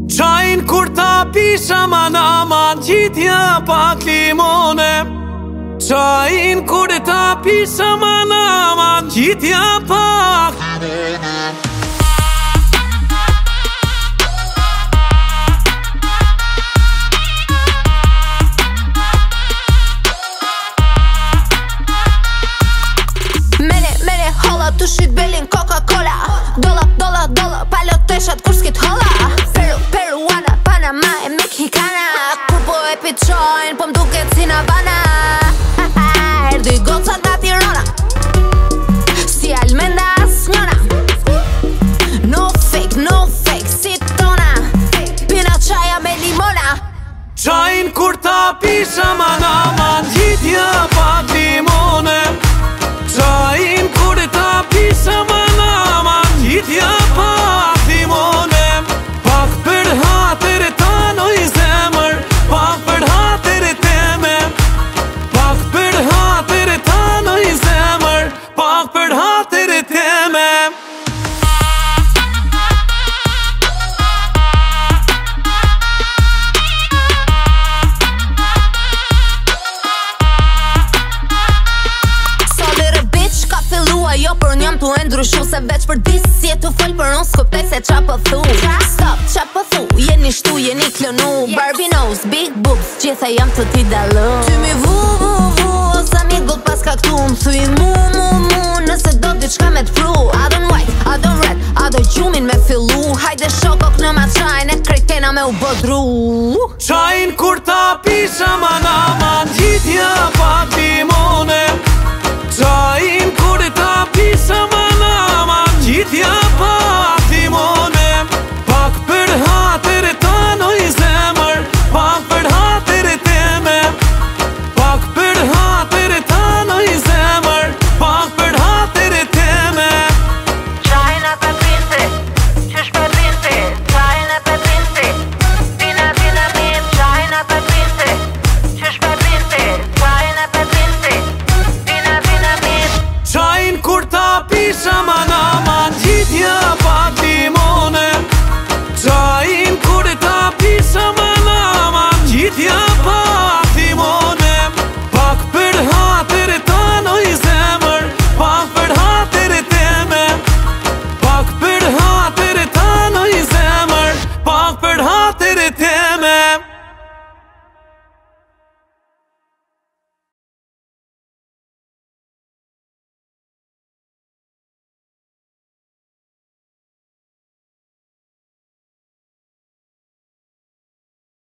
Qajnë kur ta pisha aman gjitja pak limone. Qajnë kur ta pisha aman gjitja pak. Mene holla, tushit belin Coca-Cola. Dolla, palot teshat kur s'kit holla. Peruana, Panama e Mexicana. Kur po e piqojnë, po m'duket si Havana. Erdi goca nga Tirana, si Almenda as njona. No fake, si tona. Pina qaja me limona. Qajnë kur ta pisha aman gjitja pak limone. Qajnë kur ta pisha aman gjitja pak limone. Pak për hatër e tanoj zemër, pak për hatër e teme. Pak për hatër e tanoj zemër, pak për hatër e teme. Jo për njëm tu e ndryshu, se veç për disë si e tu fol, për unë s'kuptoj se qa po thu. Stop, qa po thu, jeni shtu, jeni klonu. Barbie nose, big boobs, gjitha jam të ti dalu. Ty mi vu, ose mi gull pas ka këtu. Më thuj mu, nëse do diçka me t'pru. I don't white, I don't red, I don't gjumin me fillu. Hajde shokok në ma qajnë, e krejtena me u bodru. Qajnë kur ta pisha aman gjitja